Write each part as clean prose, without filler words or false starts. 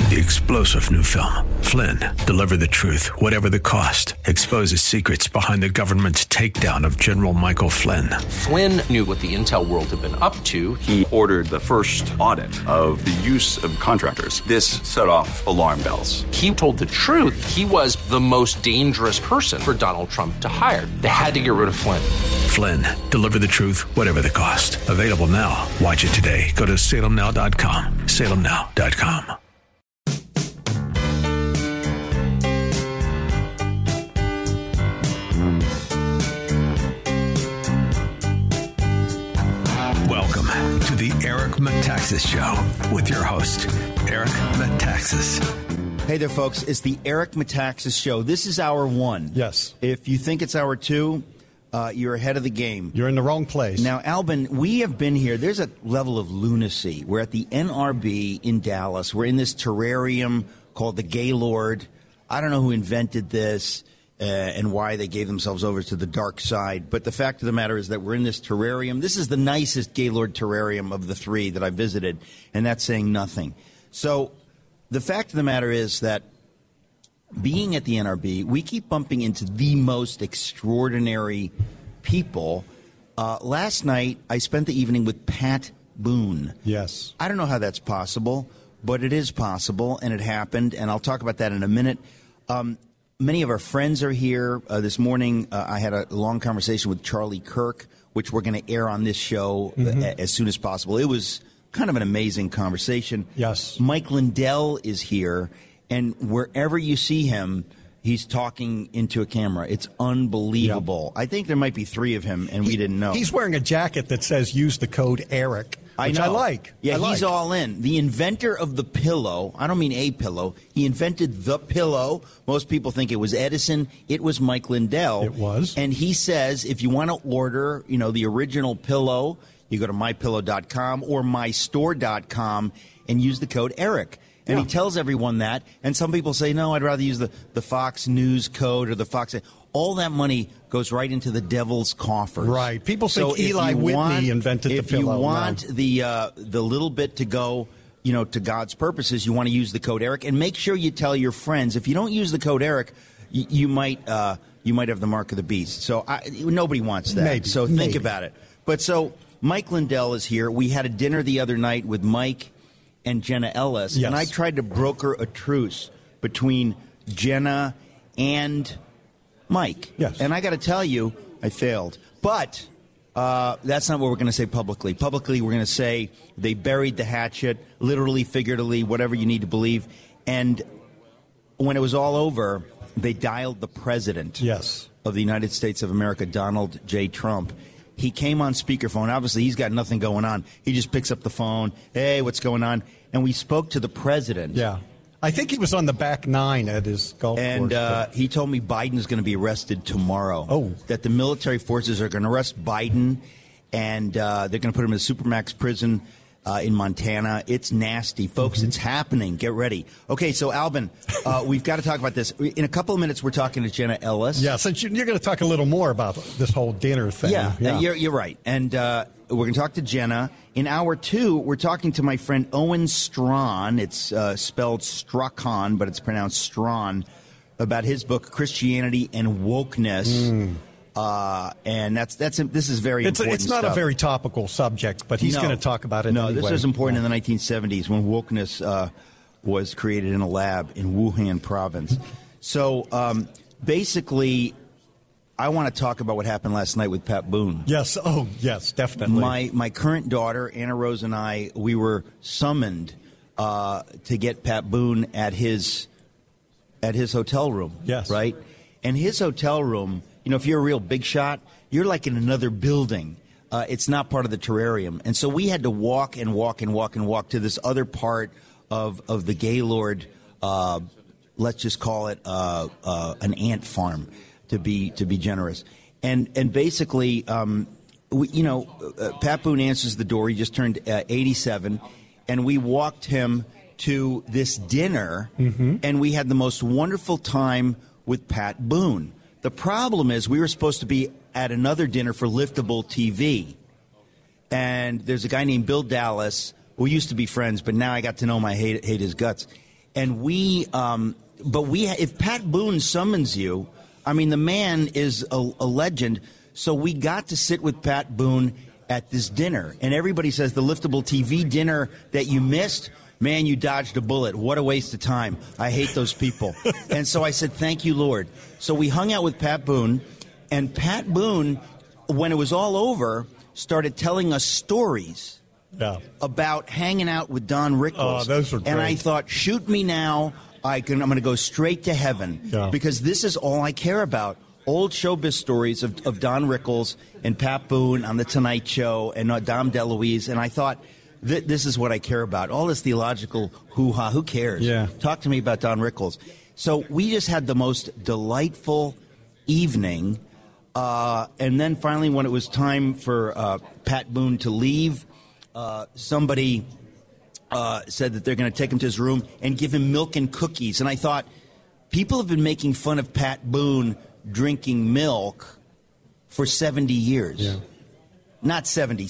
The explosive new film, Flynn, deliver the truth, whatever the cost, exposes secrets behind the government's takedown of General Michael Flynn. Flynn knew what the intel world had been up to. He ordered the first audit of the use of contractors. This set off alarm bells. He told the truth. He was the most dangerous person for Donald Trump to hire. They had to get rid of Flynn. Flynn, deliver the truth, whatever the cost. Available now. Watch it today. Go to salemnow.com. salemnow.com. Welcome to the Eric Metaxas Show with your host, Eric Metaxas. Hey there, folks. It's the Eric Metaxas Show. This is hour one. Yes. If you think it's hour two, you're ahead of the game. You're in the wrong place. Now, Albin, we have been here. There's a level of lunacy. We're at the NRB in Dallas. We're in this terrarium called the Gaylord. I don't know who invented this and why they gave themselves over to the dark side. But the fact of the matter is that we're in this terrarium. This is the nicest Gaylord terrarium of the three that I visited, and that's saying nothing. So the fact of the matter is that being at the NRB, we keep bumping into the most extraordinary people. Last night, I spent the evening with Pat Boone. Yes. I don't know how that's possible, but it is possible, and it happened, and I'll talk about that in a minute. Many of our friends are here. This morning, I had a long conversation with Charlie Kirk, which we're going to air on this show as soon as possible. It was kind of an amazing conversation. Yes. Mike Lindell is here, and wherever you see him, he's talking into a camera. It's unbelievable. Yep. I think there might be three of him, and we didn't know. He's wearing a jacket that says use the code ERIC, which I like. Yeah, he's all in. The inventor of the pillow, I don't mean a pillow, he invented the pillow. Most people think it was Edison. It was Mike Lindell. It was. And he says if you want to order, the original pillow, you go to mypillow.com or mystore.com and use the code ERIC. And he tells everyone that. And some people say, no, I'd rather use the Fox News code or the Fox. All that money goes right into the devil's coffers. Right. People think Eli Whitney invented the pillow. If you want the little bit to go, to God's purposes, you want to use the code ERIC. And make sure you tell your friends. If you don't use the code ERIC, you might have the mark of the beast. So nobody wants that. Maybe. So think about it. But so Mike Lindell is here. We had a dinner the other night with Mike and Jenna Ellis, and I tried to broker a truce between Jenna and Mike. Yes. And I got to tell you, I failed. But that's not what we're going to say publicly. Publicly, we're going to say they buried the hatchet, literally, figuratively, whatever you need to believe. And when it was all over, they dialed the president of the United States of America, Donald J. Trump. He came on speakerphone. Obviously, he's got nothing going on. He just picks up the phone. Hey, what's going on? And we spoke to the president. Yeah. I think he was on the back nine at his golf course. And he told me Biden's going to be arrested tomorrow. Oh. That the military forces are going to arrest Biden, and they're going to put him in a supermax prison in Montana. It's nasty. Folks, it's happening. Get ready. Okay, so, Albin, we've got to talk about this. In a couple of minutes, we're talking to Jenna Ellis. Yeah, so you're going to talk a little more about this whole dinner thing. Yeah. You're right. And we're going to talk to Jenna. In hour two, we're talking to my friend Owen Strachan. It's spelled Strachan, but it's pronounced Strawn, about his book, Christianity and Wokeness. And this is very important It's not stuff. A very topical subject, but he's going to talk about it anyway. This was important in the 1970s when wokeness was created in a lab in Wuhan province. So basically, I want to talk about what happened last night with Pat Boone. Yes. Oh, yes, definitely. My current daughter, Anna Rose, and I, we were summoned to get Pat Boone at his hotel room. Yes. Right? And his hotel room, if you're a real big shot, you're like in another building. It's not part of the terrarium. And so we had to walk and walk and walk and walk to this other part of the Gaylord, let's just call it an ant farm, to be generous. And basically, Pat Boone answers the door. He just turned 87, and we walked him to this dinner, and we had the most wonderful time with Pat Boone. The problem is we were supposed to be at another dinner for Liftable TV, and there's a guy named Bill Dallas. We used to be friends, but now I got to know him. I hate his guts. And if Pat Boone summons you, I mean, the man is a legend. So we got to sit with Pat Boone at this dinner. And everybody says the Liftable TV dinner that you missed, man, you dodged a bullet. What a waste of time. I hate those people. And so I said, thank you, Lord. So we hung out with Pat Boone. And Pat Boone, when it was all over, started telling us stories about hanging out with Don Rickles. Oh, those were great. And I thought, shoot me now. I'm going to go straight to heaven because this is all I care about. Old showbiz stories of Don Rickles and Pat Boone on The Tonight Show and Dom DeLuise. And I thought, this is what I care about. All this theological hoo-ha, who cares? Yeah. Talk to me about Don Rickles. So we just had the most delightful evening. And then finally, when it was time for Pat Boone to leave, somebody said that they're going to take him to his room and give him milk and cookies. And I thought, people have been making fun of Pat Boone drinking milk for 70 years. Yeah. Not 70,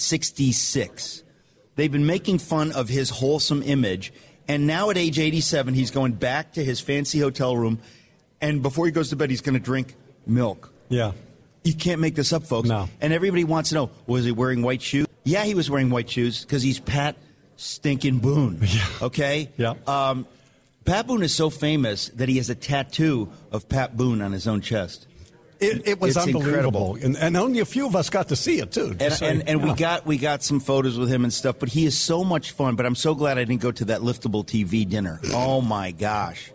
66. They've been making fun of his wholesome image. And now at age 87, he's going back to his fancy hotel room. And before he goes to bed, he's going to drink milk. Yeah. You can't make this up, folks. No. And everybody wants to know, was he wearing white shoes? Yeah, he was wearing white shoes because he's Pat stinking Boone. Yeah. Okay? Yeah. Pat Boone is so famous that he has a tattoo of Pat Boone on his own chest. It was it's unbelievable, and only a few of us got to see it too. We got some photos with him and stuff. But he is so much fun. But I'm so glad I didn't go to that Liftable TV dinner. Oh my gosh.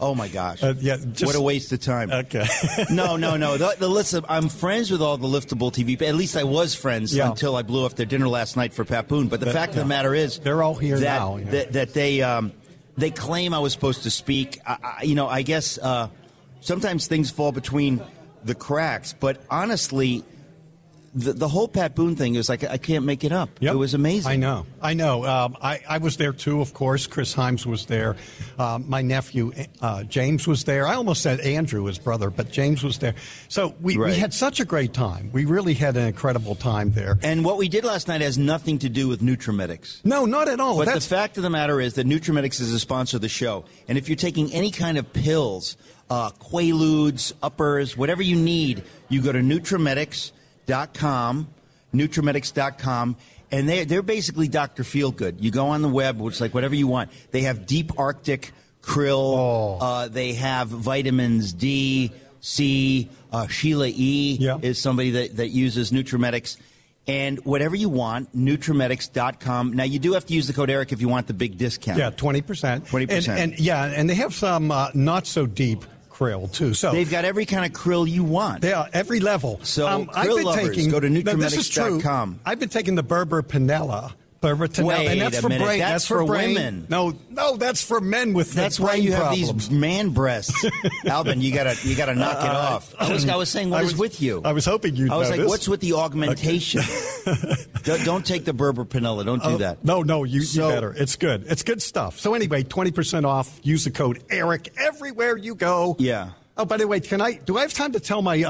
What a waste of time. Okay. No. Listen, I'm friends with all the Liftable TV. At least I was friends until I blew off their dinner last night for Pat Boone. But the fact of the matter is, they're all here now. That they claim I was supposed to speak. I guess sometimes things fall between the cracks. But honestly, the whole Pat Boone thing is like, I can't make it up. Yep. It was amazing. I know. I was there too, of course. Chris Himes was there. My nephew, James, was there. I almost said Andrew, his brother, but James was there. So we had such a great time. We really had an incredible time there. And what we did last night has nothing to do with NutriMedics. No, not at all. But the fact of the matter is that NutriMedics is a sponsor of the show. And if you're taking any kind of pills, Quaaludes, uppers, whatever you need, you go to NutriMedics.com, and they're basically Dr. Feelgood. You go on the web, which is like whatever you want. They have deep Arctic krill. They have vitamins D, C. Sheila E. is somebody that uses NutriMedics. And whatever you want, NutriMedics.com. Now, you do have to use the code ERIC if you want the big discount. Yeah, 20%. 20%. And they have some not so deep krill too. So they've got every kind of krill you want. Yeah, every level. So krill lovers, go to NutriMedics.com. I've been taking the Berber Panella. Wait and that's a minute. Brain. That's for women. No, that's for men with that's brain why you problems. have these man breasts. Albin, you gotta knock it off. I was saying, what is with you? I was hoping you'd I was notice. like, what's with the augmentation? Don't take the Berber Panella. Don't do that. No, you better. It's good. It's good stuff. So anyway, 20% off. Use the code ERIC everywhere you go. Yeah. Oh, by the way, do I have time to tell my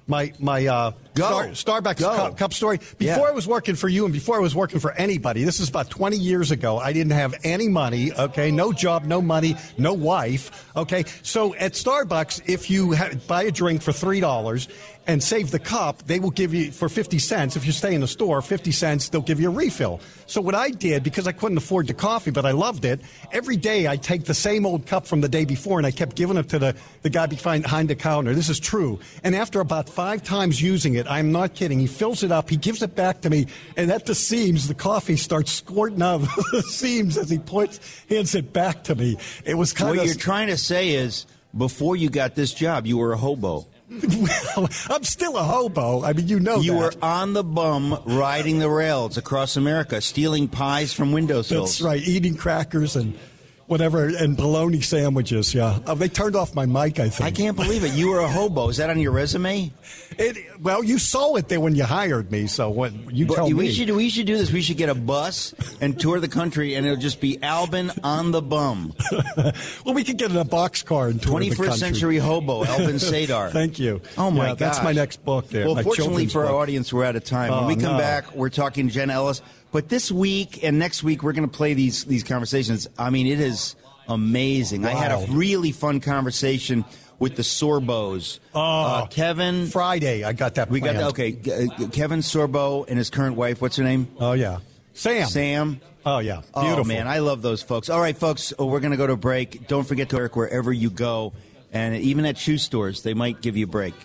Starbucks cup story? Before I was working for you and before I was working for anybody, this is about 20 years ago, I didn't have any money, okay? No job, no money, no wife, okay? So at Starbucks, if you buy a drink for $3 and save the cup, they will give you, for 50 cents, if you stay in the store, 50 cents, they'll give you a refill. So what I did, because I couldn't afford the coffee, but I loved it, every day I take the same old cup from the day before and I kept giving it to the guy behind the counter. This is true. And after about 5 times using it, I'm not kidding, he fills it up, he gives it back to me, and at the seams, the coffee starts squirting out of the seams as he hands it back to me. It was kind of... What you're trying to say is, before you got this job, you were a hobo. Well, I'm still a hobo. I mean, you know you that. were on the bum riding the rails across America, stealing pies from windowsills. That's right, eating crackers and whatever, and bologna sandwiches, yeah. They turned off my mic, I think. I can't believe it. You were a hobo. Is that on your resume? Well, you saw it there when you hired me, so what you tell me. We should do this. We should get a bus and tour the country, and it'll just be Albin on the bum. Well, we could get in a boxcar and tour the country. 21st century hobo, Albin Sadar. Thank you. Oh, my God. That's my next book there. Well, fortunately for our audience, we're out of time. When we come back, we're talking Jen Ellis. But this week and next week, we're going to play these conversations. I mean, it has amazing. Wow. I had a really fun conversation with the Sorbos. Kevin. Friday, I got that planned. Kevin Sorbo and his current wife, what's her name? Oh, yeah. Sam. Oh, yeah. Beautiful. Oh, man, I love those folks. All right, folks, we're going to go to a break. Don't forget to work wherever you go. And even at shoe stores, they might give you a break.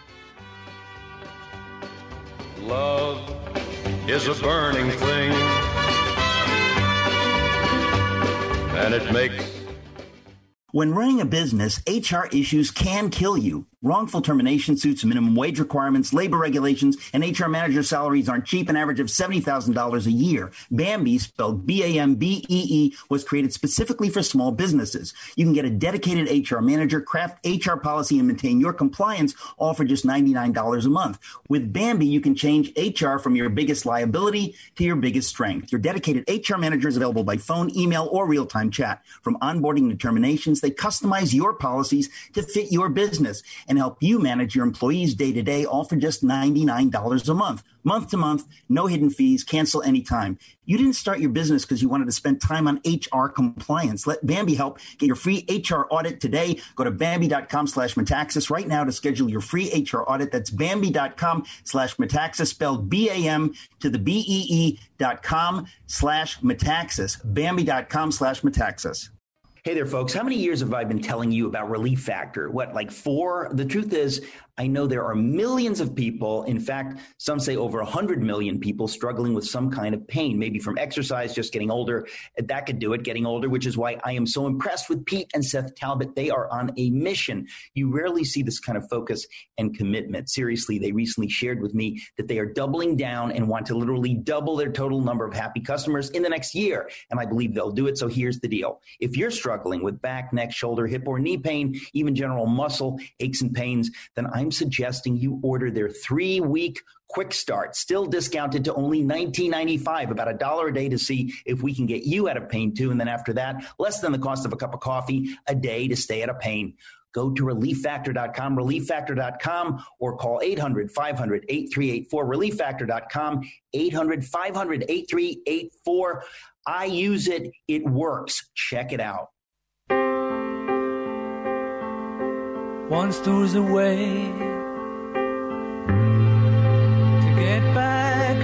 Love is a burning thing, and it makes... When running a business, HR issues can kill you. Wrongful termination suits, minimum wage requirements, labor regulations, and HR manager salaries aren't cheap, an average of $70,000 a year. Bambee, spelled B-A-M-B-E-E, was created specifically for small businesses. You can get a dedicated HR manager, craft HR policy, and maintain your compliance, all for just $99 a month. With Bambee, you can change HR from your biggest liability to your biggest strength. Your dedicated HR manager is available by phone, email, or real-time chat. From onboarding to terminations, they customize your policies to fit your business and help you manage your employees day to day, all for just $99 a month. Month to month, no hidden fees, cancel anytime. You didn't start your business because you wanted to spend time on HR compliance. Let Bambee help get your free HR audit today. Go to Bambee.com/Metaxas right now to schedule your free HR audit. That's Bambee.com/Metaxas, spelled B-A-M to the BEE.com/Metaxas. Bambee.com/Metaxas. Hey there, folks. How many years have I been telling you about Relief Factor? What, like 4? The truth is, I know there are millions of people, in fact, some say over 100 million people struggling with some kind of pain, maybe from exercise, just getting older. That could do it, getting older, which is why I am so impressed with Pete and Seth Talbot. They are on a mission. You rarely see this kind of focus and commitment. Seriously, they recently shared with me that they are doubling down and want to literally double their total number of happy customers in the next year. And I believe they'll do it. So here's the deal. If you're struggling with back, neck, shoulder, hip, or knee pain, even general muscle aches and pains, then I'm suggesting you order their 3-week quick start, still discounted to only $19.95, about $1 a day, to see if we can get you out of pain too. And then after that, less than the cost of a cup of coffee a day to stay out of pain. Go to ReliefFactor.com, ReliefFactor.com, or call 800-500-8384, ReliefFactor.com, 800-500-8384. I use it. It works. Check it out. Once there was a way to get back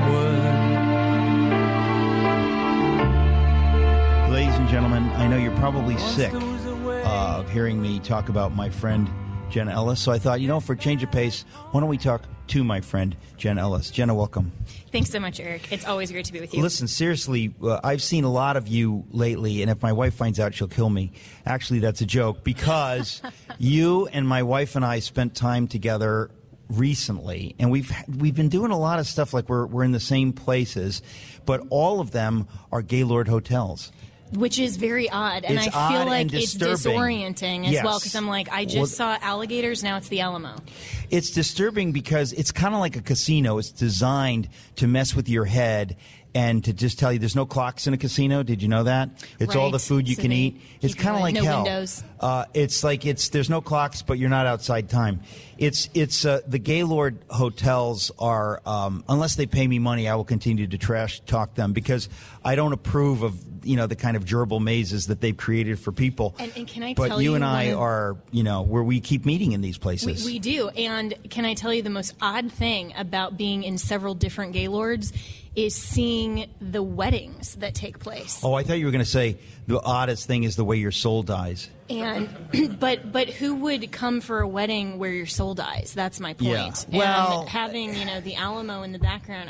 homeward. Ladies and gentlemen, I know you're probably sick of hearing me talk about my friend Jenna Ellis, so I thought, for a change of pace, why don't we talk to my friend Jenna Ellis. Jenna, welcome. Thanks so much, Eric. It's always great to be with you. Listen, seriously, I've seen a lot of you lately, and if my wife finds out, she'll kill me. Actually, that's a joke, because you and my wife and I spent time together recently, and we've been doing a lot of stuff, like we're in the same places, but all of them are Gaylord hotels. Which is very odd, and I feel like it's disorienting as well, because I'm like, I just saw alligators, now it's the Alamo. It's disturbing because it's kind of like a casino. It's designed to mess with your head and to just tell you there's no clocks in a casino. Did you know that? It's all the food you can eat. It's kind of like hell. Windows. It's like there's no clocks, but you're not outside time. It's the Gaylord hotels are, unless they pay me money, I will continue to trash talk them, because I don't approve of the kind of gerbil mazes that they've created for people. And can I tell you, but you and I are where we keep meeting in these places. We do. And can I tell you the most odd thing about being in several different Gaylords is seeing the weddings that take place. Oh, I thought you were going to say the oddest thing is the way your soul dies. And but who would come for a wedding where your soul dies? That's my point. Yeah. Well, and having the Alamo in the background,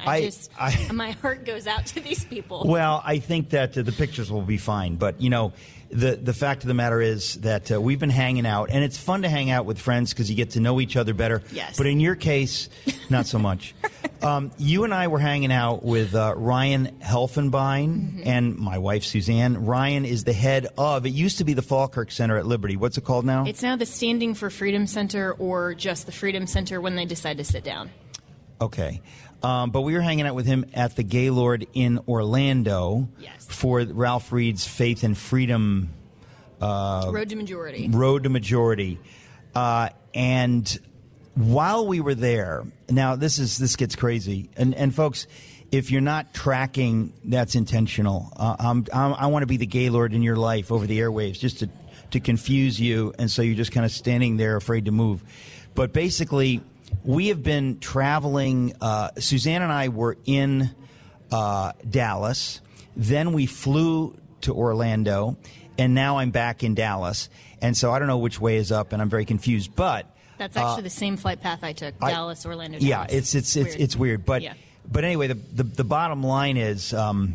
my heart goes out to these people. Well, I think that the pictures will be fine, but the fact of the matter is that we've been hanging out, and it's fun to hang out with friends because you get to know each other better. Yes. But in your case, not so much. You and I were hanging out with Ryan Helfenbein and my wife, Suzanne. Ryan is the head of, it used to be the Falkirk Center at Liberty. What's it called now? It's now the Standing for Freedom Center, or just the Freedom Center when they decide to sit down. Okay. But we were hanging out with him at the Gaylord in Orlando for Ralph Reed's Faith and Freedom Road to Majority. Road to Majority. And while we were there, now this gets crazy. And folks, if you're not tracking, that's intentional. I want to be the Gaylord in your life over the airwaves, just to confuse you, and so you're just kind of standing there afraid to move. But basically, we have been traveling. Suzanne and I were in Dallas. Then we flew to Orlando, and now I'm back in Dallas. And so I don't know which way is up, and I'm very confused. But that's actually the same flight path I took, Dallas, Orlando, Dallas. Yeah, it's weird. But anyway, the bottom line is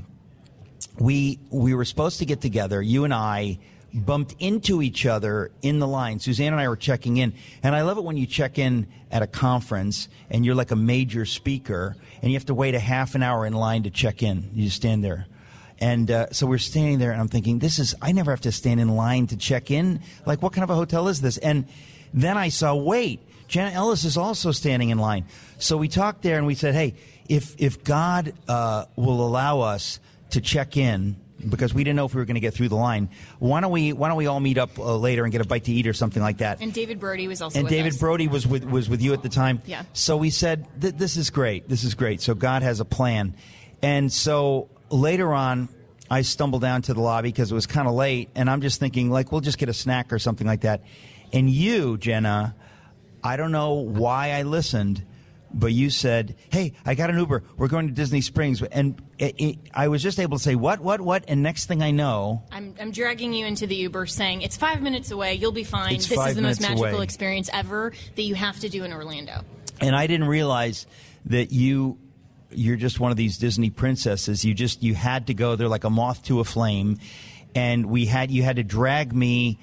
we were supposed to get together. You and I bumped into each other in the line. Suzanne and I were checking in. And I love it when you check in at a conference and you're like a major speaker and you have to wait a half an hour in line to check in. You just stand there. And so we're standing there and I'm thinking, I never have to stand in line to check in. Like, what kind of a hotel is this? And then I saw, wait, Jenna Ellis is also standing in line. So we talked there and we said, hey, if God will allow us to check in, because we didn't know if we were going to get through the line, why don't we all meet up later and get a bite to eat or something like that? And David Brody was also with us. And David Brody was with you at the time. Yeah. So we said, this is great. This is great. So God has a plan. And so later on, I stumbled down to the lobby because it was kind of late, and I'm just thinking, like, we'll just get a snack or something like that. And you, Jenna, I don't know why I listened, but you said, hey, I got an Uber. We're going to Disney Springs. And I was just able to say, what? And next thing I know, I'm dragging you into the Uber saying, it's 5 minutes away. You'll be fine. This is the most magical experience ever that you have to do in Orlando. And I didn't realize that you're just one of these Disney princesses. You had to go there like a moth to a flame. And you had to drag me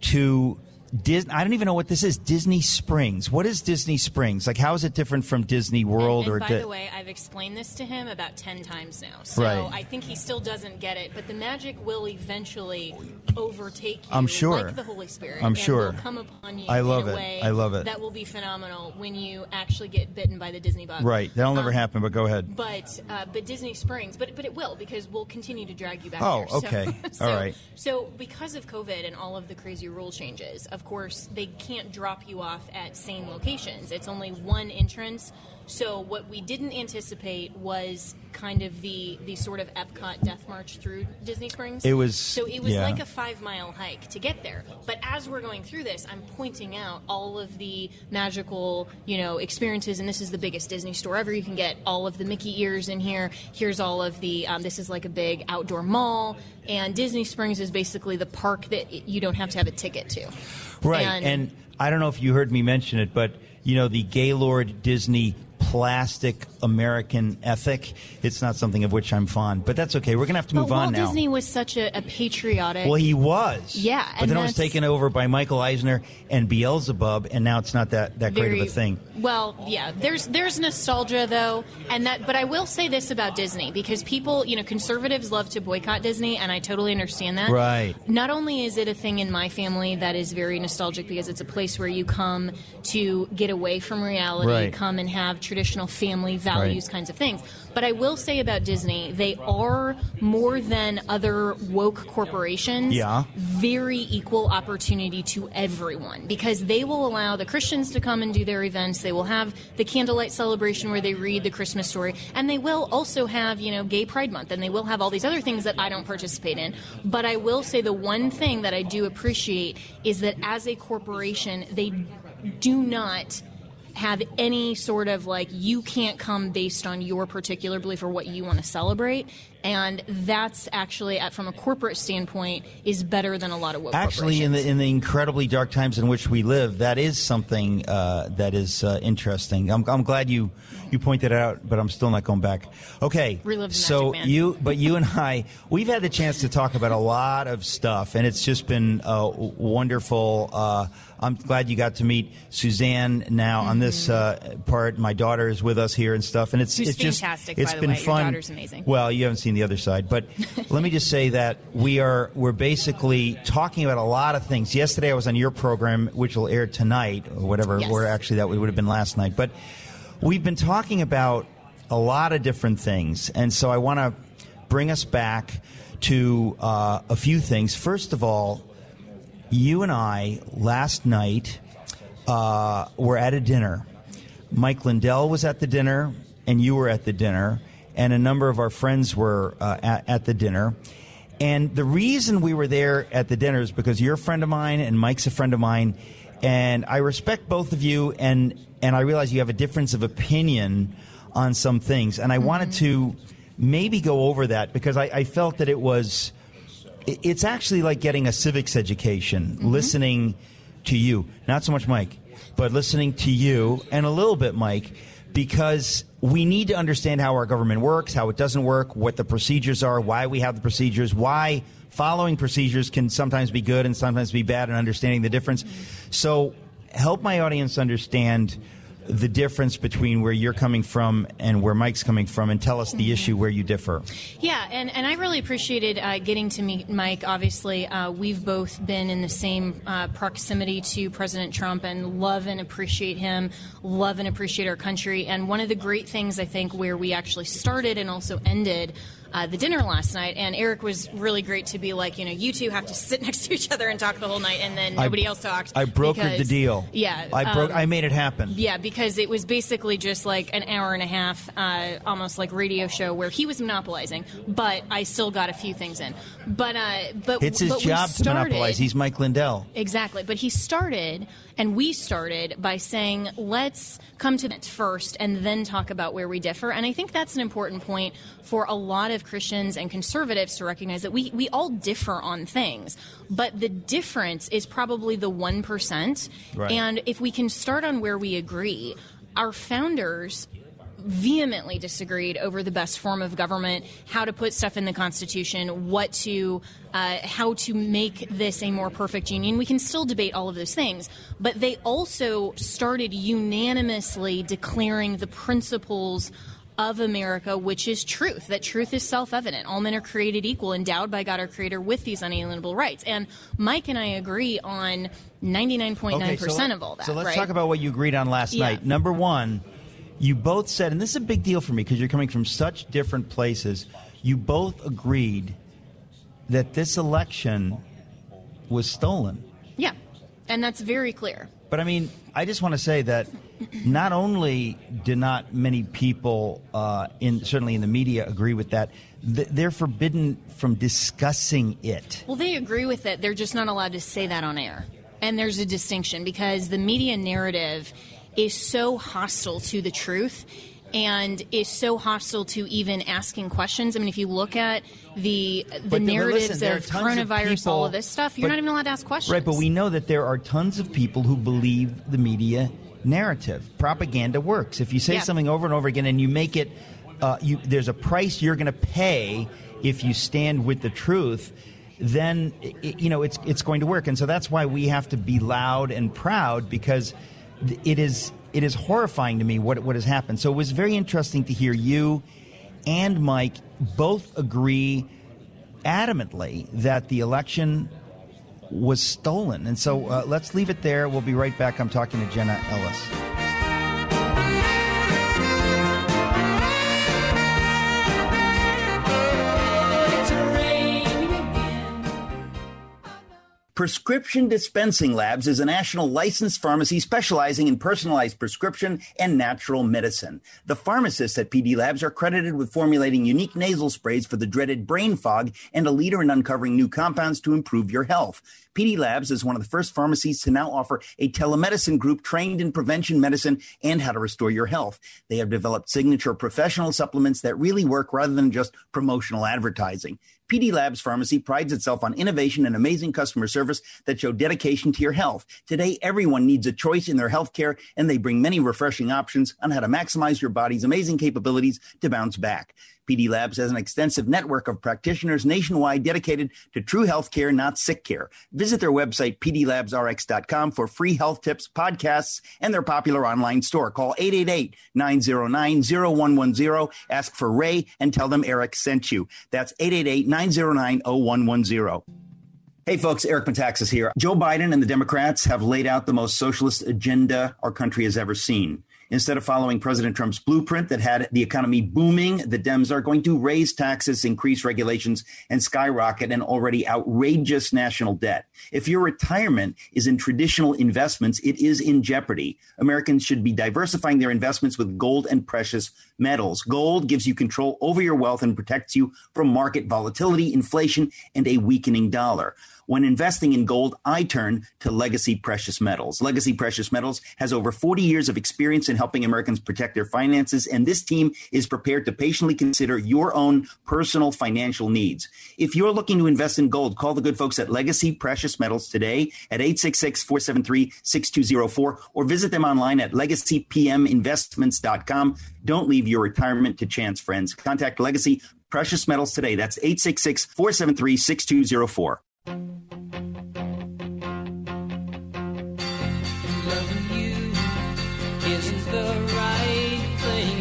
to Disney. I don't even know what this is. Disney Springs. What is Disney Springs? Like, how is it different from Disney World? And by the way, I've explained this to him about 10 times now. So I think he still doesn't get it. But the magic will eventually overtake you. I'm sure. Like the Holy Spirit. I'm sure. Will come upon you I love in a it. way I love it. that will be phenomenal when you actually get bitten by the Disney bug. Right. That'll never happen, but go ahead. But Disney Springs, but it will, because we'll continue to drag you back there. Oh, okay. All right. So because of COVID and all of the crazy rule changes, of course, they can't drop you off at same locations. It's only one entrance. So what we didn't anticipate was kind of the sort of Epcot death march through Disney Springs. It was like a 5-mile hike to get there. But as we're going through this, I'm pointing out all of the magical, experiences. And this is the biggest Disney store ever. You can get all of the Mickey ears in here. Here's all of the. This is like a big outdoor mall. And Disney Springs is basically the park that you don't have to have a ticket to. Right. And I don't know if you heard me mention it, but the Gaylord Disney plastic American ethic. It's not something of which I'm fond, but that's okay. We're going to have to move on now. Walt Disney was such a patriotic... Well, he was. Yeah. But then it was taken over by Michael Eisner and Beelzebub, and now it's not that great of a thing. Well, yeah. There's nostalgia, though, but I will say this about Disney, because people, conservatives love to boycott Disney, and I totally understand that. Right. Not only is it a thing in my family that is very nostalgic because it's a place where you come to get away from reality, come and have traditional family values kinds of things. But I will say about Disney, they are more than other woke corporations, very equal opportunity to everyone, because they will allow the Christians to come and do their events. They will have the candlelight celebration where they read the Christmas story, and they will also have, Gay Pride Month, and they will have all these other things that I don't participate in. But I will say the one thing that I do appreciate is that as a corporation, they do not have any sort of you can't come based on your particular belief or what you want to celebrate. And that's actually, from a corporate standpoint, is better than a lot of woke corporations. In the incredibly dark times in which we live, that is something that is interesting. I'm glad you pointed it out, but I'm still not going back. Okay, so you and I, we've had the chance to talk about a lot of stuff, and it's just been wonderful. I'm glad you got to meet Suzanne now on this part. My daughter is with us here and stuff, and it's just fantastic. It's by the been way. fun. Your daughter's amazing. Well, you haven't seen the other side, but let me just say that we're basically talking about a lot of things. Yesterday I was on your program, which will air tonight or whatever, or actually that would have been last night. But we've been talking about a lot of different things, and so I want to bring us back to a few things. First of all, you and I last night were at a dinner. Mike Lindell was at the dinner, and you were at the dinner. and a number of our friends were at the dinner. And the reason we were there at the dinner is because you're a friend of mine and Mike's a friend of mine, and I respect both of you, and I realize you have a difference of opinion on some things, and I wanted to maybe go over that because I felt that it's actually like getting a civics education, listening to you, not so much Mike, but listening to you and a little bit Mike, because we need to understand how our government works, how it doesn't work, what the procedures are, why we have the procedures, why following procedures can sometimes be good and sometimes be bad, and understanding the difference. So help my audience understand the difference between where you're coming from and where Mike's coming from, and tell us the issue where you differ. Yeah, and I really appreciated getting to meet Mike. Obviously, we've both been in the same proximity to President Trump and love and appreciate him, love and appreciate our country. And one of the great things, I think, where we actually started and also ended the dinner last night, and Eric was really great to be like, you two have to sit next to each other and talk the whole night, and then nobody else talked. I brokered the deal. Yeah. I made it happen. Yeah, because it was basically just like an hour and a half, almost like radio show where he was monopolizing, but I still got a few things in. But it's his job to monopolize. He's Mike Lindell. Exactly. But he started, and we started by saying, let's come to it first and then talk about where we differ. And I think that's an important point for a lot of Christians and conservatives to recognize that we all differ on things, but the difference is probably the 1%. Right. And if we can start on where we agree, our founders vehemently disagreed over the best form of government, how to put stuff in the Constitution, how to make this a more perfect union. We can still debate all of those things, but they also started unanimously declaring the principles of America, which is truth, that truth is self-evident. All men are created equal, endowed by God our Creator with these unalienable rights. And Mike and I agree on 99.9% of all that. So let's talk about what you agreed on last night. Number one, you both said, and this is a big deal for me because you're coming from such different places, you both agreed that this election was stolen. Yeah, and that's very clear. But, I mean, I just want to say that not only do not many people, certainly in the media, agree with that, they're forbidden from discussing it. Well, they agree with it. They're just not allowed to say that on air. And there's a distinction because the media narrative is so hostile to the truth and is so hostile to even asking questions. I mean, if you look at the narratives of coronavirus, all of this stuff, you're not even allowed to ask questions. Right, but we know that there are tons of people who believe the media narrative. Propaganda works. If you say something over and over again and you make it, there's a price you're going to pay if you stand with the truth, then it's going to work. And so that's why we have to be loud and proud, because it is horrifying to me what has happened. So it was very interesting to hear you and Mike both agree adamantly that the election was stolen. And so let's leave it there. We'll be right back. I'm talking to Jenna Ellis. Prescription Dispensing Labs is a national licensed pharmacy specializing in personalized prescription and natural medicine. The pharmacists at PD Labs are credited with formulating unique nasal sprays for the dreaded brain fog and a leader in uncovering new compounds to improve your health. PD Labs is one of the first pharmacies to now offer a telemedicine group trained in prevention medicine and how to restore your health. They have developed signature professional supplements that really work rather than just promotional advertising. PD Labs Pharmacy prides itself on innovation and amazing customer service that show dedication to your health. Today, everyone needs a choice in their health care, and they bring many refreshing options on how to maximize your body's amazing capabilities to bounce back. PD Labs has an extensive network of practitioners nationwide dedicated to true health care, not sick care. Visit their website, pdlabsrx.com, for free health tips, podcasts, and their popular online store. Call 888-909-0110. Ask for Ray and tell them Eric sent you. That's 888-909-0110. Hey, folks, Eric Metaxas here. Joe Biden and the Democrats have laid out the most socialist agenda our country has ever seen. Instead of following President Trump's blueprint that had the economy booming, the Dems are going to raise taxes, increase regulations, and skyrocket an already outrageous national debt. If your retirement is in traditional investments, it is in jeopardy. Americans should be diversifying their investments with gold and precious metals. Gold gives you control over your wealth and protects you from market volatility, inflation, and a weakening dollar. When investing in gold, I turn to Legacy Precious Metals. Legacy Precious Metals has over 40 years of experience in helping Americans protect their finances, and this team is prepared to patiently consider your own personal financial needs. If you're looking to invest in gold, call the good folks at Legacy Precious Metals today at 866-473-6204 or visit them online at legacypminvestments.com. Don't leave your retirement to chance, friends. Contact Legacy Precious Metals today. That's 866-473-6204. Loving you isn't the right thing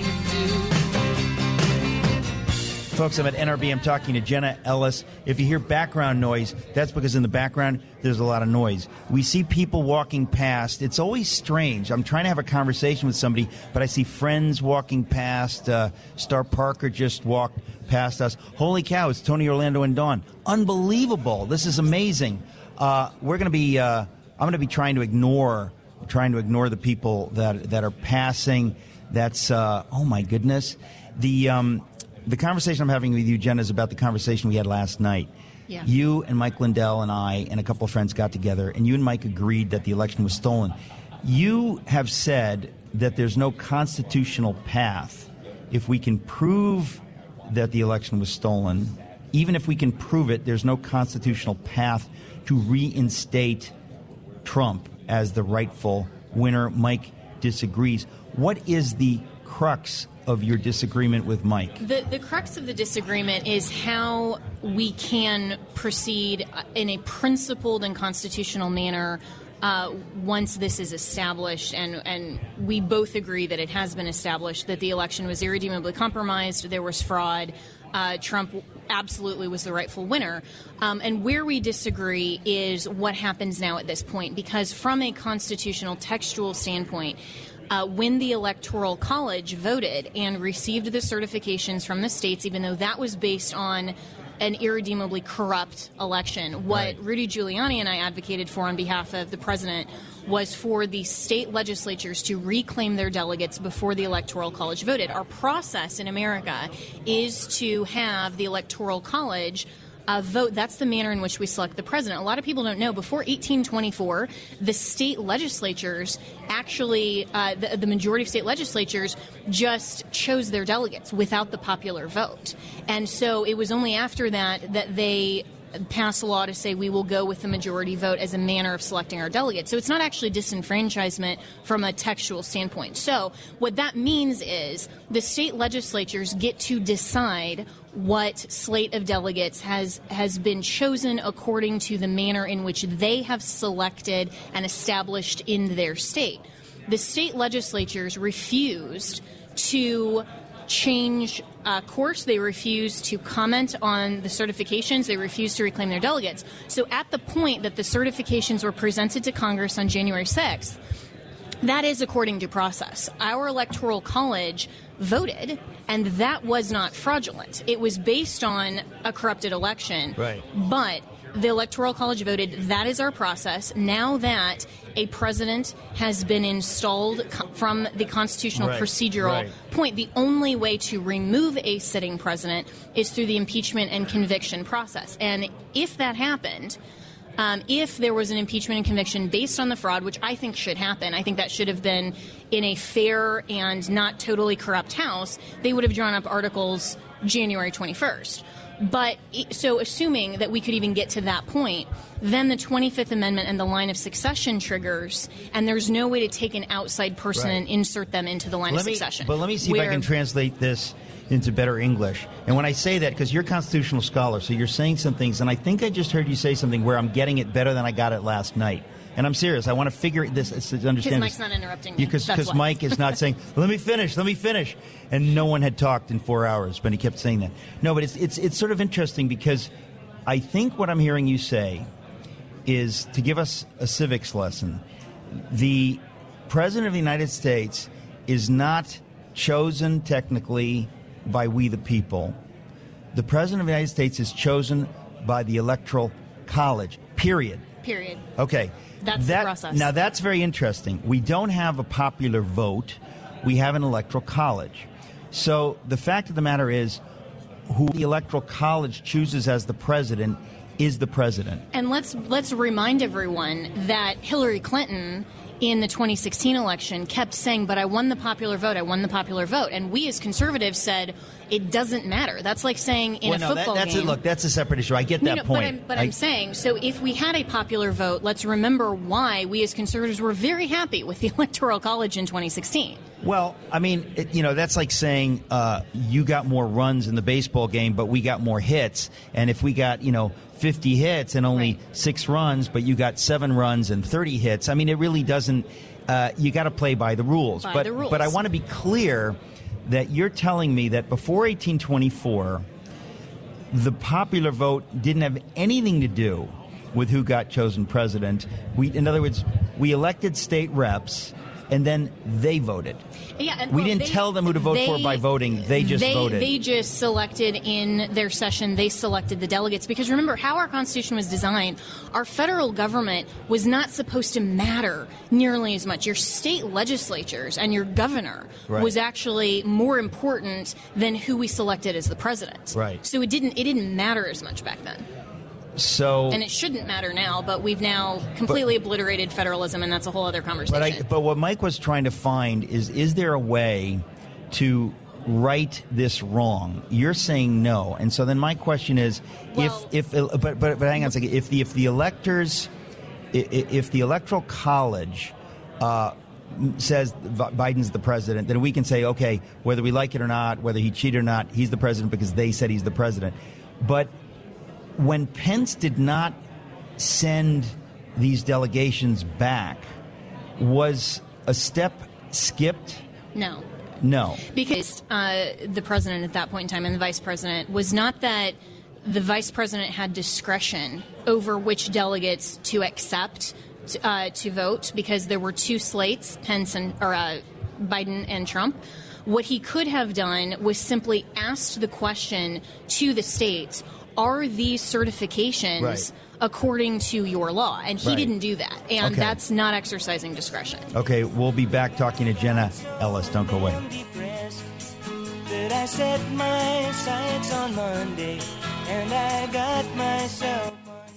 to do. Folks, I'm at NRB. I'm talking to Jenna Ellis. If you hear background noise, that's because in the background, there's a lot of noise. We see people walking past. It's always strange. I'm trying to have a conversation with somebody, but I see friends walking past. Star Parker just walked past us. Holy cow, it's Tony, Orlando, and Dawn. Unbelievable. This is amazing. I'm going to be trying to ignore the people that are passing. That's oh my goodness. The conversation I'm having with you, Jenna, is about the conversation we had last night. Yeah. You and Mike Lindell and I and a couple of friends got together, and you and Mike agreed that the election was stolen. You have said that there's no constitutional path if we can prove that the election was stolen. Even if we can prove it, there's no constitutional path to reinstate Trump as the rightful winner. Mike disagrees. What is the crux of your disagreement with Mike? The crux of the disagreement is how we can proceed in a principled and constitutional manner once this is established, and we both agree that it has been established that the election was irredeemably compromised, there was fraud, Trump absolutely was the rightful winner. And where we disagree is what happens now at this point, because from a constitutional textual standpoint, when the Electoral College voted and received the certifications from the states, even though that was based on an irredeemably corrupt election, what Rudy Giuliani and I advocated for on behalf of the president was for the state legislatures to reclaim their delegates before the Electoral College voted. Our process in America is to have the Electoral College vote. That's the manner in which we select the president. A lot of people don't know, before 1824, the state legislatures actually, the majority of state legislatures just chose their delegates without the popular vote. And so it was only after that that they passed a law to say we will go with the majority vote as a manner of selecting our delegates. So it's not actually disenfranchisement from a textual standpoint. So what that means is the state legislatures get to decide what slate of delegates has been chosen according to the manner in which they have selected and established in their state. The state legislatures refused to change course. They refused to comment on the certifications. They refused to reclaim their delegates. So at the point that the certifications were presented to Congress on January 6th, that is according to process. Our Electoral College voted, and that was not fraudulent. It was based on a corrupted election. Right. But the Electoral College voted. That is our process. Now that a president has been installed from the constitutional procedural point, the only way to remove a sitting president is through the impeachment and conviction process. And if that happened, if there was an impeachment and conviction based on the fraud, which I think should happen, I think that should have been in a fair and not totally corrupt House, they would have drawn up articles January 21st. But so assuming that we could even get to that point, then the 25th Amendment and the line of succession triggers, and there's no way to take an outside person and insert them into the line of succession. But let me see if I can translate this into better English. And when I say that, because you're a constitutional scholar, so you're saying some things, and I think I just heard you say something where I'm getting it better than I got it last night. And I'm serious. I want to figure this to understand. Because Mike's not interrupting me. Because Mike is not saying, let me finish. And no one had talked in 4 hours, but he kept saying that. No, but it's sort of interesting because I think what I'm hearing you say is to give us a civics lesson. The President of the United States is not chosen technically by we the people. The President of the United States is chosen by the Electoral College, period. Period. Okay. That's the process. Now, that's very interesting. We don't have a popular vote. We have an Electoral College. So the fact of the matter is, who the Electoral College chooses as the president is the president. And let's remind everyone that Hillary Clinton in the 2016 election kept saying, but I won the popular vote, I won the popular vote. And we as conservatives said, it doesn't matter. That's like saying in a football game. Look, that's a separate issue. I get that point. But I'm saying, so if we had a popular vote, let's remember why we as conservatives were very happy with the Electoral College in 2016. Well, I mean, that's like saying you got more runs in the baseball game, but we got more hits. And if we got, 50 hits and only 6 runs, but you got 7 runs and 30 hits, I mean, it really doesn't, you got to play by the rules. But I want to be clear that you're telling me that before 1824, the popular vote didn't have anything to do with who got chosen president. In other words, we elected state reps, and then they voted. Yeah, we didn't tell them who to vote for by voting. They just voted. They just selected in their session, they selected the delegates. Because remember how our Constitution was designed, our federal government was not supposed to matter nearly as much. Your state legislatures and your governor was actually more important than who we selected as the president. Right. So it didn't matter as much back then. And it shouldn't matter now, but we've now completely obliterated federalism, and that's a whole other conversation. But what Mike was trying to find is there a way to right this wrong? You're saying no, and so then my question is, but hang on a second, if the electors, if the Electoral College says Biden's the president, then we can say, okay, whether we like it or not, whether he cheated or not, he's the president because they said he's the president. But when Pence did not send these delegations back, was a step skipped? No. Because the president at that point in time and the vice president was not that the vice president had discretion over which delegates to accept to vote, because there were 2 slates, Biden and Trump. What he could have done was simply asked the question to the states, are these certifications according to your law? And he didn't do that. And that's not exercising discretion. Okay, we'll be back talking to Jenna Ellis. Don't go away. That I set my sights on Monday, and I got myself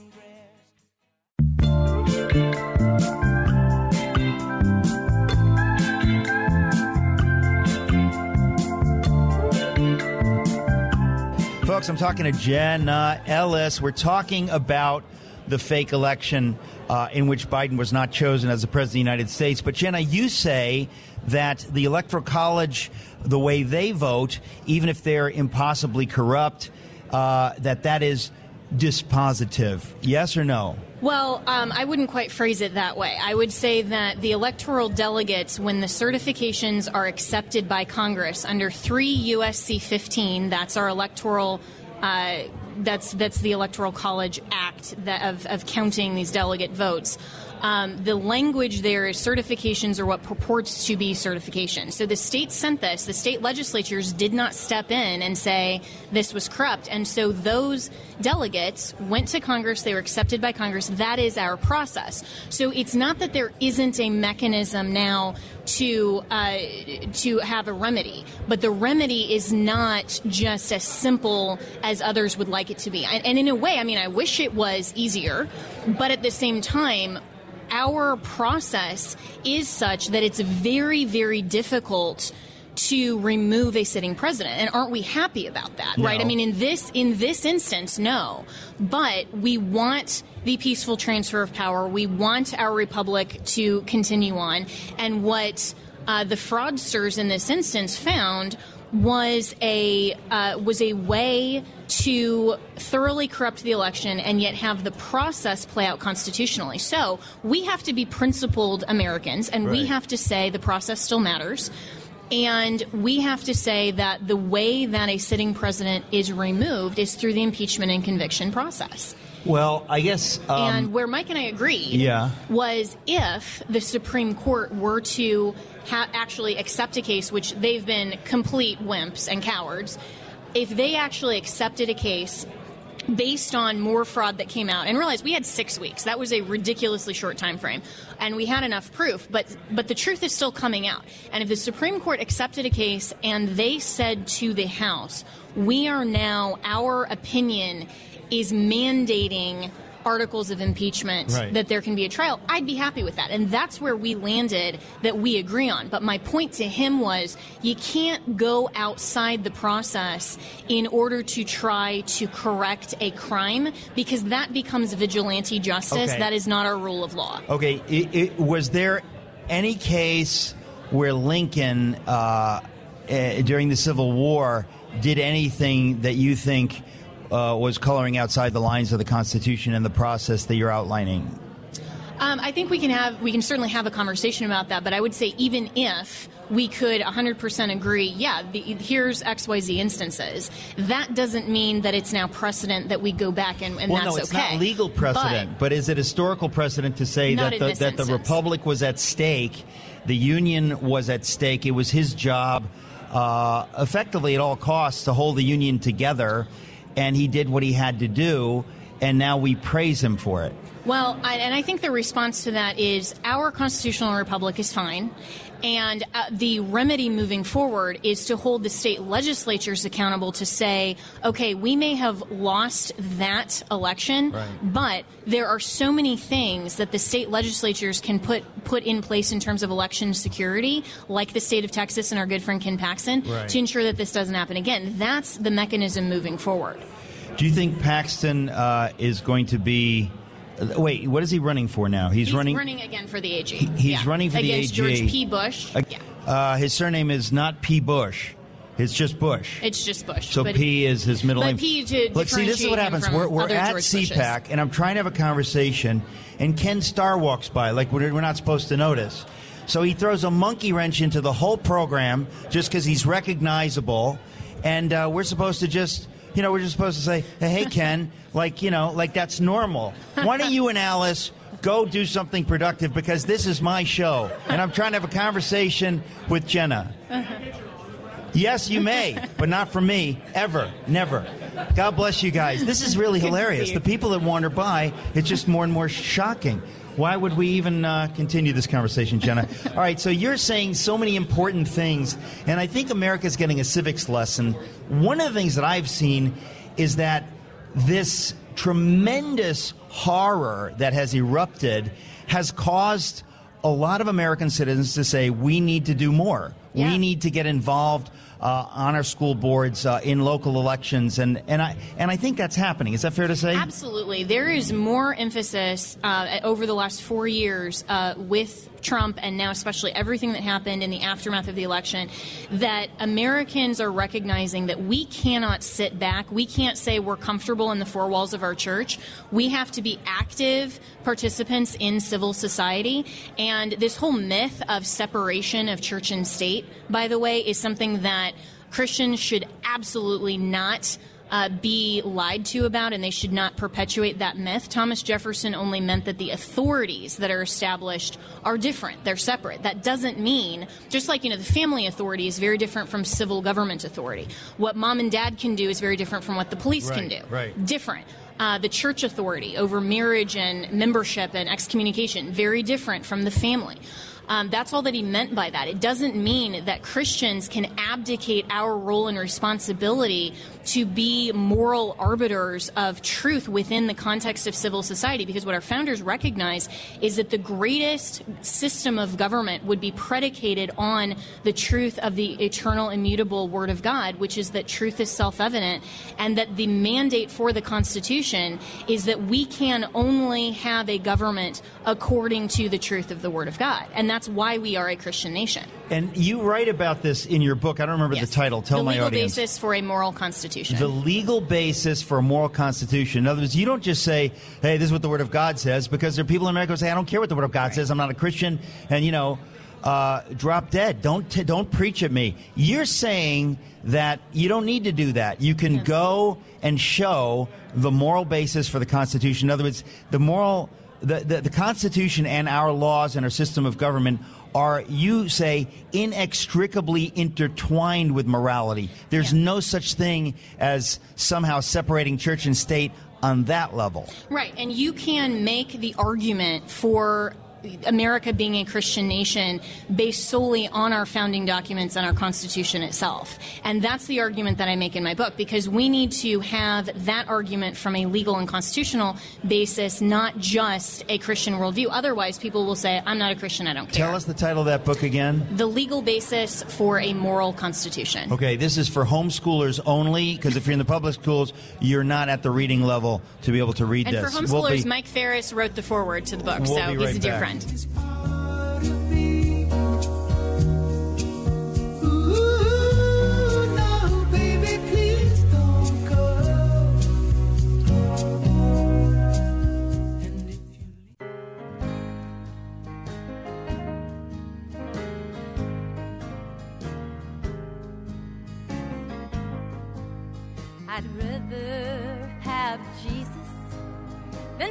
Folks, I'm talking to Jenna Ellis. We're talking about the fake election in which Biden was not chosen as the president of the United States. But Jenna, you say that the Electoral College, the way they vote, even if they're impossibly corrupt, that is dispositive. Yes or no? Well, I wouldn't quite phrase it that way. I would say that the electoral delegates, when the certifications are accepted by Congress under 3 U.S.C. 15, that's our electoral, that's the Electoral College Act of counting these delegate votes. The language there is certifications are what purports to be certification. So the states sent this. The state legislatures did not step in and say this was corrupt. And so those delegates went to Congress. They were accepted by Congress. That is our process. So it's not that there isn't a mechanism now to have a remedy. But the remedy is not just as simple as others would like it to be. And in a way, I mean, I wish it was easier. But at the same time, our process is such that it's very, very difficult to remove a sitting president. And aren't we happy about that, right? I mean, in this instance, no. But we want the peaceful transfer of power. We want our republic to continue on. And what the fraudsters in this instance found was a way to thoroughly corrupt the election and yet have the process play out constitutionally. So we have to be principled Americans, and we have to say the process still matters. And we have to say that the way that a sitting president is removed is through the impeachment and conviction process. Well, I guess... and where Mike and I agreed was if the Supreme Court were to actually accept a case, which they've been complete wimps and cowards, if they actually accepted a case based on more fraud that came out, and realize we had 6 weeks. That was a ridiculously short time frame, and we had enough proof, but the truth is still coming out. And if the Supreme Court accepted a case and they said to the House, our opinion is mandating articles of impeachment that there can be a trial, I'd be happy with that. And that's where we landed that we agree on. But my point to him was you can't go outside the process in order to try to correct a crime, because that becomes vigilante justice. That is not our rule of law. Okay. Was there any case where Lincoln, during the Civil War, did anything that you think was coloring outside the lines of the Constitution and the process that you're outlining? I think we can certainly have a conversation about that, but I would say even if we could 100% agree, here's XYZ instances, that doesn't mean that it's now precedent that we go back and that's okay. No, it's not legal precedent, but is it historical precedent to say that the Republic was at stake, the Union was at stake, it was his job effectively at all costs to hold the Union together, and he did what he had to do, and now we praise him for it? Well, I think the response to that is our constitutional republic is fine, and the remedy moving forward is to hold the state legislatures accountable to say, okay, we may have lost that election, but there are so many things that the state legislatures can put in place in terms of election security, like the state of Texas and our good friend Ken Paxton, to ensure that this doesn't happen again. That's the mechanism moving forward. Do you think Paxton is going to be... Wait, what is he running for now? He's running again for the AG. He's running for against the AG. George P. Bush. His surname is not P. Bush. It's just Bush. It's just Bush. So P is his middle name. P to Let's see, this is what happens. We're at CPAC, and I'm trying to have a conversation, and Ken Starr walks by, like we're not supposed to notice. So he throws a monkey wrench into the whole program just because he's recognizable, and we're supposed to just... we're just supposed to say, hey, Ken, like that's normal. Why don't you and Alice go do something productive, because this is my show, and I'm trying to have a conversation with Jenna. Yes, you may, but not from me, ever, never. God bless you guys. This is really hilarious. The people that wander by, it's just more and more shocking. Why would we even continue this conversation, Jenna? All right, so you're saying so many important things, and I think America's getting a civics lesson. One of the things that I've seen is that this tremendous horror that has erupted has caused a lot of American citizens to say, we need to do more. Yeah. We need to get involved on our school boards, in local elections, and I think that's happening. Is that fair to say? Absolutely. There is more emphasis over the last 4 years with Trump, and now especially everything that happened in the aftermath of the election, that Americans are recognizing that we cannot sit back. We can't say we're comfortable in the four walls of our church. We have to be active participants in civil society. And this whole myth of separation of church and state, by the way, is something that Christians should absolutely not be lied to about, and they should not perpetuate that myth. Thomas Jefferson only meant that the authorities that are established are different. They're separate. That doesn't mean, just like, the family authority is very different from civil government authority. What mom and dad can do is very different from what the police can do. Different. The church authority over marriage and membership and excommunication, very different from the family. That's all that he meant by that. It doesn't mean that Christians can abdicate our role and responsibility to be moral arbiters of truth within the context of civil society, because what our founders recognized is that the greatest system of government would be predicated on the truth of the eternal, immutable Word of God, which is that truth is self-evident, and that the mandate for the Constitution is that we can only have a government according to the truth of the Word of God. And that's why we are a Christian nation. And you write about this in your book. I don't remember the title. Tell my audience. The legal basis for a moral constitution. The legal basis for a moral constitution. In other words, you don't just say, hey, this is what the Word of God says, because there are people in America who say, I don't care what the Word of God says. I'm not a Christian. And, drop dead. Don't preach at me. You're saying that you don't need to do that. You can go and show the moral basis for the Constitution. In other words, the Constitution and our laws and our system of government are, you say, inextricably intertwined with morality. There's no such thing as somehow separating church and state on that level. Right, and you can make the argument for America being a Christian nation based solely on our founding documents and our Constitution itself. And that's the argument that I make in my book, because we need to have that argument from a legal and constitutional basis, not just a Christian worldview. Otherwise, people will say, I'm not a Christian, I don't care. Tell us the title of that book again. The Legal Basis for a Moral Constitution. Okay, this is for homeschoolers only, because if you're in the public schools, you're not at the reading level to be able to read this. And for homeschoolers, Mike Ferris wrote the foreword to the book, so he's a dear friend. I'd rather have Jesus than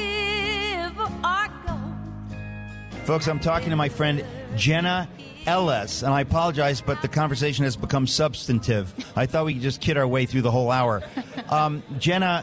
silver or gold. Folks, I'm talking to my friend Jenna Ellis, and I apologize, but the conversation has become substantive. I thought we could just kid our way through the whole hour. Jenna,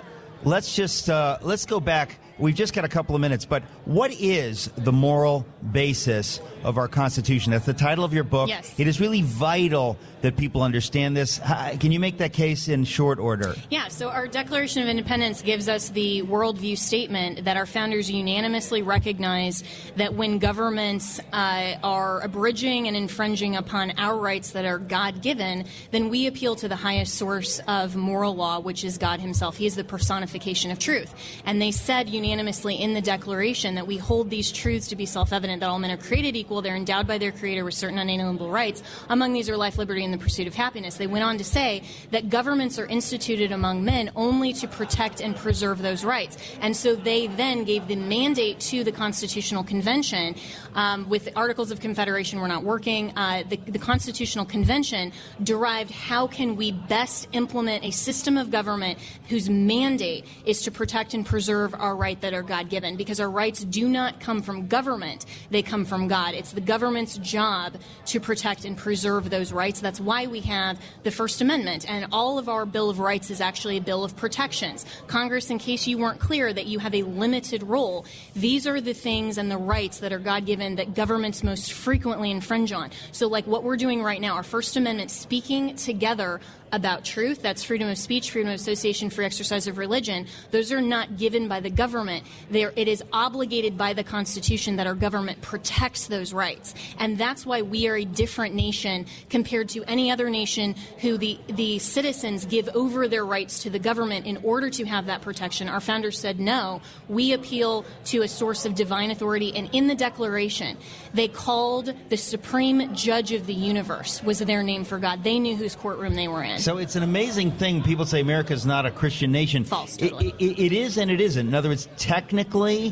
let's go back. We've just got a couple of minutes, but what is the moral basis of our Constitution? That's the title of your book. Yes. It is really vital that people understand this. Can you make that case in short order? Yeah, so our Declaration of Independence gives us the worldview statement that our founders unanimously recognized that when governments are abridging and infringing upon our rights that are God-given, then we appeal to the highest source of moral law, which is God himself. He is the personification of truth. And they said unanimously in the Declaration that we hold these truths to be self-evident, that all men are created equal, they're endowed by their Creator with certain unalienable rights. Among these are life, liberty, and the pursuit of happiness. They went on to say that governments are instituted among men only to protect and preserve those rights. And so they then gave the mandate to the Constitutional Convention. With the Articles of Confederation were not working. The Constitutional Convention derived how can we best implement a system of government whose mandate is to protect and preserve our rights that are God-given, because our rights do not come from government, they come from God. It's the government's job to protect and preserve those rights. That's why we have the First Amendment, and all of our Bill of Rights is actually a bill of protections. Congress, in case you weren't clear that you have a limited role, these are the things and the rights that are God-given that governments most frequently infringe on. So like what we're doing right now, our First Amendment, speaking together about truth, that's freedom of speech, freedom of association, free exercise of religion, those are not given by the government. It is obligated by the Constitution that our government protects those rights. And that's why we are a different nation compared to any other nation who the citizens give over their rights to the government in order to have that protection. Our founders said, no, we appeal to a source of divine authority. And in the Declaration, they called the Supreme Judge of the Universe was their name for God. They knew whose courtroom they were in. So it's an amazing thing. People say America is not a Christian nation. False, totally. It is and it isn't. In other words, technically,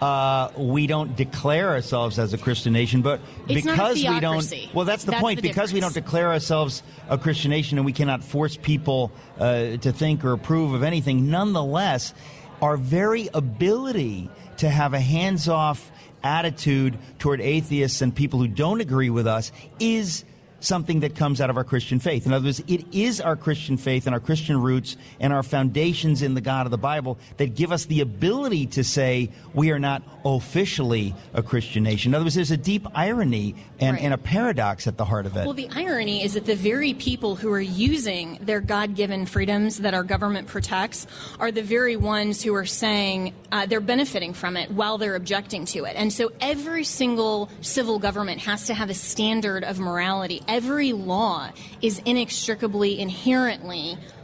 we don't declare ourselves as a Christian nation, but it's because not a we don't, theocracy. well, that's the point. Because we don't declare ourselves a Christian nation and we cannot force people to think or approve of anything, nonetheless, our very ability to have a hands-off attitude toward atheists and people who don't agree with us is something that comes out of our Christian faith. In other words, it is our Christian faith and our Christian roots and our foundations in the God of the Bible that give us the ability to say we are not officially a Christian nation. In other words, there's a deep irony and a paradox at the heart of it. Well, the irony is that the very people who are using their God-given freedoms that our government protects are the very ones who are saying they're benefiting from it while they're objecting to it. And so every single civil government has to have a standard of morality. Every law is inextricably, inherently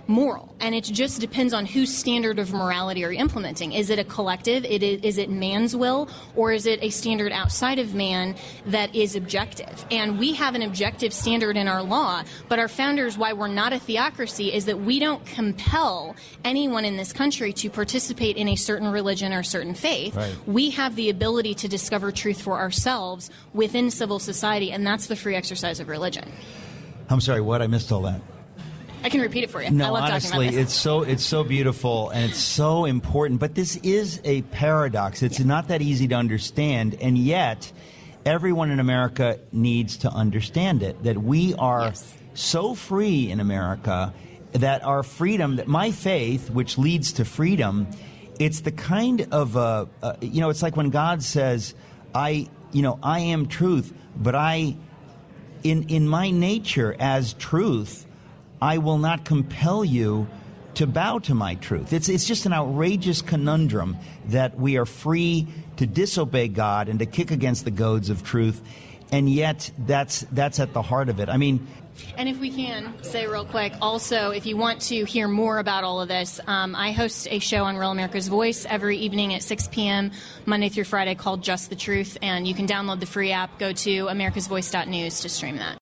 moral, and it just depends on whose standard of morality are you implementing. Is it a collective? Is it man's will, or is it a standard outside of man that is objective? And we have an objective standard in our law, but our founders, why we're not a theocracy, is that we don't compel anyone in this country to participate in a certain religion or certain faith. Right. We have the ability to discover truth for ourselves within civil society, and that's the free exercise of religion. I'm sorry, what? I missed all that. I can repeat it for you. No, I love honestly, talking about this. it's so beautiful and it's so important. But this is a paradox. It's not that easy to understand, and yet everyone in America needs to understand it. That we are so free in America that our freedom, that my faith, which leads to freedom, it's the kind of it's like when God says, I am truth, but in my nature as truth, I will not compel you to bow to my truth. It's just an outrageous conundrum that we are free to disobey God and to kick against the goads of truth, and yet that's at the heart of it. I mean, and if we can say real quick, also, if you want to hear more about all of this, I host a show on Real America's Voice every evening at 6 p.m., Monday through Friday, called Just the Truth, and you can download the free app. Go to americasvoice.news to stream that.